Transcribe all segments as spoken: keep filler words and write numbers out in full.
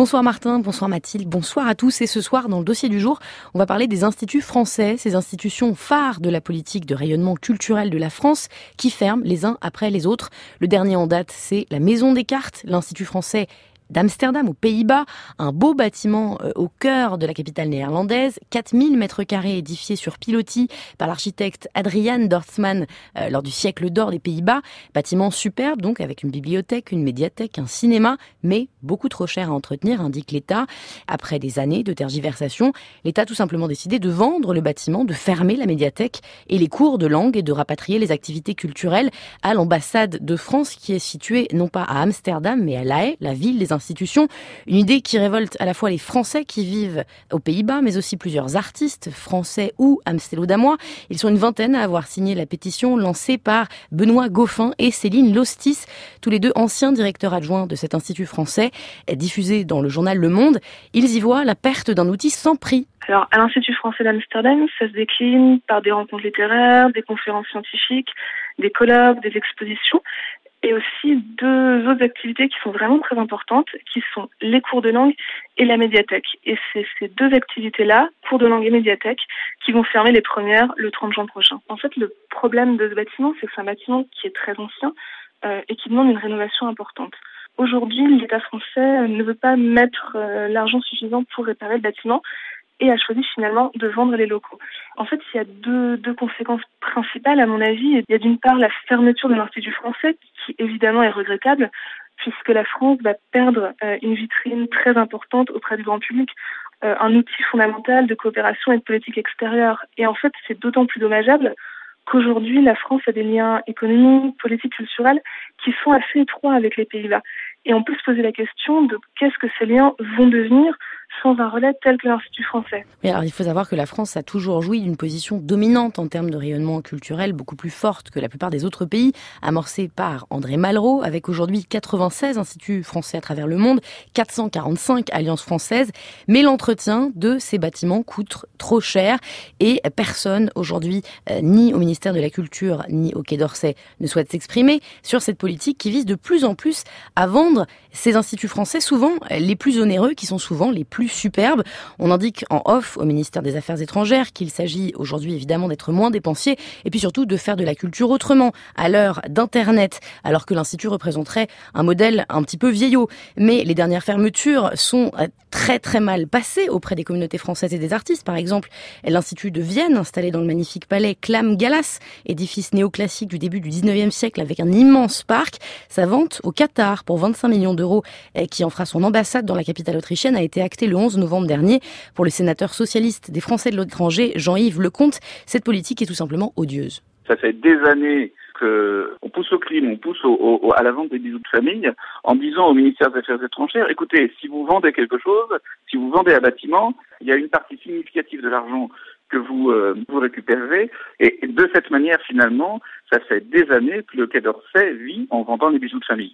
Bonsoir Martin, bonsoir Mathilde, bonsoir à tous. Et ce soir, dans le dossier du jour, on va parler des instituts français, ces institutions phares de la politique de rayonnement culturel de la France qui ferment les uns après les autres. Le dernier en date, c'est la Maison des Cartes, l'Institut français d'Amsterdam, aux Pays-Bas, un beau bâtiment au cœur de la capitale néerlandaise, quatre mille mètres carrés édifié sur pilotis par l'architecte Adriaan Dorfman euh, lors du siècle d'or des Pays-Bas. Bâtiment superbe donc, avec une bibliothèque, une médiathèque, un cinéma, mais beaucoup trop cher à entretenir, indique l'État. Après des années de tergiversation, l'État a tout simplement décidé de vendre le bâtiment, de fermer la médiathèque et les cours de langue et de rapatrier les activités culturelles à l'ambassade de France qui est située non pas à Amsterdam mais à La Haye, la ville des institutions. Une idée qui révolte à la fois les Français qui vivent aux Pays-Bas, mais aussi plusieurs artistes français ou amstélodamois. Ils sont une vingtaine à avoir signé la pétition lancée par Benoît Goffin et Céline Lostis, tous les deux anciens directeurs adjoints de cet institut français, diffusé dans le journal Le Monde. Ils y voient la perte d'un outil sans prix. Alors, à l'Institut français d'Amsterdam, ça se décline par des rencontres littéraires, des conférences scientifiques, des colloques, des expositions, et aussi deux autres activités qui sont vraiment très importantes, qui sont les cours de langue et la médiathèque. Et c'est ces deux activités-là, cours de langue et médiathèque, qui vont fermer les premières le trente juin prochain. En fait, le problème de ce bâtiment, c'est que c'est un bâtiment qui est très ancien euh, et qui demande une rénovation importante. Aujourd'hui, l'État français ne veut pas mettre euh, l'argent suffisant pour réparer le bâtiment et a choisi finalement de vendre les locaux. En fait, il y a deux, deux conséquences principales à mon avis. Il y a d'une part la fermeture de l'Institut français, qui évidemment est regrettable, puisque la France va perdre euh, une vitrine très importante auprès du grand public, euh, un outil fondamental de coopération et de politique extérieure. Et en fait, c'est d'autant plus dommageable qu'aujourd'hui, la France a des liens économiques, politiques, culturels qui sont assez étroits avec les Pays-Bas. Et on peut se poser la question de qu'est-ce que ces liens vont devenir sans un relais tel que l'Institut français. Mais alors, il faut savoir que la France a toujours joui d'une position dominante en termes de rayonnement culturel, beaucoup plus forte que la plupart des autres pays, amorcée par André Malraux, avec aujourd'hui quatre-vingt-seize instituts français à travers le monde, quatre cent quarante-cinq alliances françaises. Mais l'entretien de ces bâtiments coûte trop cher et personne aujourd'hui, euh, ni au ministère de la Culture, ni au Quai d'Orsay, ne souhaite s'exprimer sur cette politique qui vise de plus en plus à vendre ces instituts français, souvent les plus onéreux, qui sont souvent les plus superbes. On indique en off au ministère des Affaires étrangères qu'il s'agit aujourd'hui évidemment d'être moins dépensier et puis surtout de faire de la culture autrement, à l'heure d'Internet, alors que l'Institut représenterait un modèle un petit peu vieillot. Mais les dernières fermetures sont très très mal passées auprès des communautés françaises et des artistes. Par exemple, l'Institut de Vienne, installé dans le magnifique palais Clam Gallas, édifice néoclassique du début du dix-neuvième siècle avec un immense parc, sa vente au Qatar pour vingt-cinq millions d'euros, qui en fera son ambassade dans la capitale autrichienne, a été actée le onze novembre dernier. Pour le sénateur socialiste des Français de l'étranger, Jean-Yves Lecomte, cette politique est tout simplement odieuse. Ça fait des années qu'on pousse au crime, on pousse au, au, à la vente des bijoux de famille en disant au ministère des Affaires étrangères, écoutez, si vous vendez quelque chose, si vous vendez un bâtiment, il y a une partie significative de l'argent que vous, euh, vous récupérez. Et de cette manière, finalement, ça fait des années que le Quai d'Orsay vit en vendant les bijoux de famille.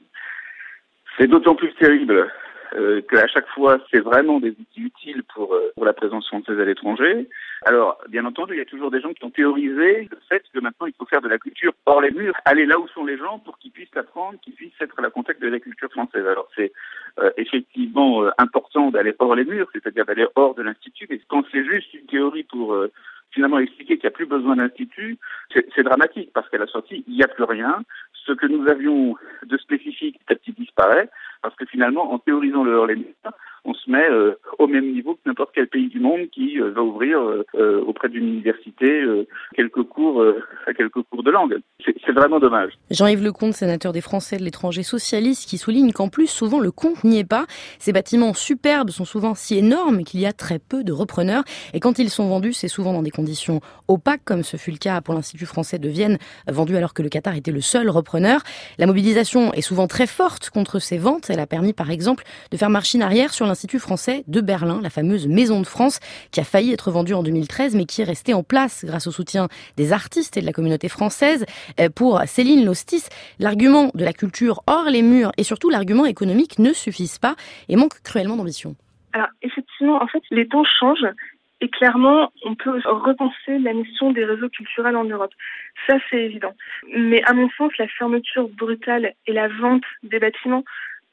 C'est d'autant plus terrible euh, qu'à chaque fois, c'est vraiment des outils utiles pour, euh, pour la présence française à l'étranger. Alors, bien entendu, il y a toujours des gens qui ont théorisé le fait que maintenant, il faut faire de la culture hors les murs, aller là où sont les gens pour qu'ils puissent l'apprendre, qu'ils puissent être à la contact de la culture française. Alors, c'est euh, effectivement euh, important d'aller hors les murs, c'est-à-dire d'aller hors de l'Institut, mais quand c'est juste une théorie pour... Euh, finalement expliquer qu'il n'y a plus besoin d'institut, c'est, c'est dramatique parce qu'à la sortie, il n'y a plus rien. Ce que nous avions de spécifique petit à petit disparaît parce que finalement, en théorisant le hors les murs, on se met euh, au même niveau que n'importe quel pays du monde qui euh, va ouvrir euh, auprès d'une université euh, quelques cours, euh, quelques cours de langue. C'est, c'est vraiment dommage. Jean-Yves Lecomte, sénateur des Français de l'étranger socialiste, qui souligne qu'en plus, souvent, le compte n'y est pas. Ces bâtiments superbes sont souvent si énormes qu'il y a très peu de repreneurs. Et quand ils sont vendus, c'est souvent dans des conditions opaques, comme ce fut le cas pour l'Institut français de Vienne, vendu alors que le Qatar était le seul repreneur. La mobilisation est souvent très forte contre ces ventes. Elle a permis, par exemple, de faire machine arrière sur l'Institut français de Berlin, la fameuse Maison de France, qui a failli être vendue en deux mille treize, mais qui est restée en place grâce au soutien des artistes et de la communauté française. Pour Céline Lostis, l'argument de la culture hors les murs et surtout l'argument économique ne suffisent pas et manquent cruellement d'ambition. Alors, effectivement, en fait, les temps changent. Et clairement, on peut repenser la mission des réseaux culturels en Europe. Ça, c'est évident. Mais à mon sens, la fermeture brutale et la vente des bâtiments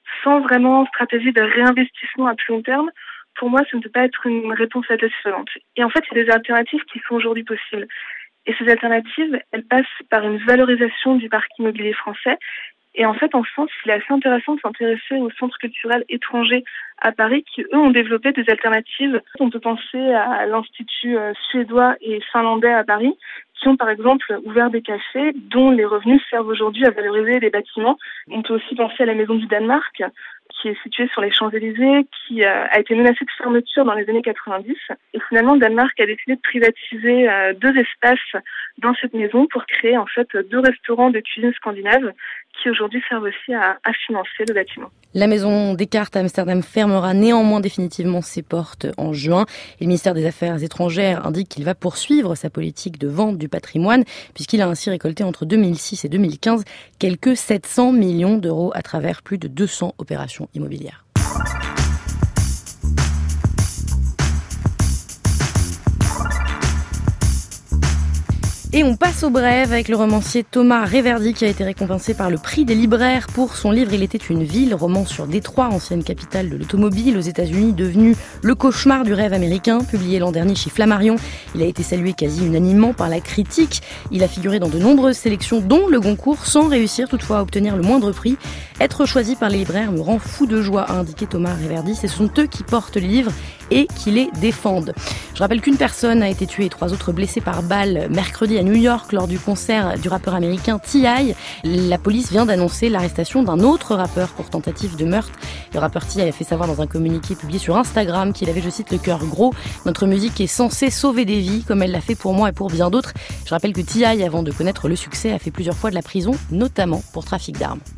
sans vraiment stratégie de réinvestissement à plus long terme, pour moi, ça ne peut pas être une réponse satisfaisante. Et en fait, il y a des alternatives qui sont aujourd'hui possibles. Et ces alternatives, elles passent par une valorisation du parc immobilier français. Et en fait, en France, il est assez intéressant de s'intéresser aux centres culturels étrangers à Paris qui, eux, ont développé des alternatives. On peut penser à l'Institut suédois et finlandais à Paris, qui ont par exemple ouvert des cafés dont les revenus servent aujourd'hui à valoriser les bâtiments. On peut aussi penser à la Maison du Danemark, qui est située sur les Champs-Élysées, qui a été menacée de fermeture dans les années quatre-vingt-dix. Et finalement, le Danemark a décidé de privatiser deux espaces dans cette maison pour créer en fait deux restaurants de cuisine scandinave qui aujourd'hui servent aussi à, à financer le bâtiment. La maison Descartes à Amsterdam fermera néanmoins définitivement ses portes en juin. Et le ministère des Affaires étrangères indique qu'il va poursuivre sa politique de vente du patrimoine puisqu'il a ainsi récolté entre deux mille six et deux mille quinze quelques sept cents millions d'euros à travers plus de deux cents opérations immobilières. Et on passe au brève avec le romancier Thomas Reverdy qui a été récompensé par le prix des libraires pour son livre « Il était une ville », roman sur Détroit, ancienne capitale de l'automobile aux États-Unis, devenu le cauchemar du rêve américain, publié l'an dernier chez Flammarion. Il a été salué quasi unanimement par la critique. Il a figuré dans de nombreuses sélections, dont le Goncourt, sans réussir toutefois à obtenir le moindre prix. Être choisi par les libraires me rend fou de joie, a indiqué Thomas Reverdy. Ce sont eux qui portent les livres et qui les défendent. Je rappelle qu'une personne a été tuée et trois autres blessés par balle mercredi à New York lors du concert du rappeur américain T I La police vient d'annoncer l'arrestation d'un autre rappeur pour tentative de meurtre. Le rappeur T I a fait savoir dans un communiqué publié sur Instagram qu'il avait, je cite, le cœur gros. Notre musique est censée sauver des vies comme elle l'a fait pour moi et pour bien d'autres. Je rappelle que T I, avant de connaître le succès, a fait plusieurs fois de la prison, notamment pour trafic d'armes.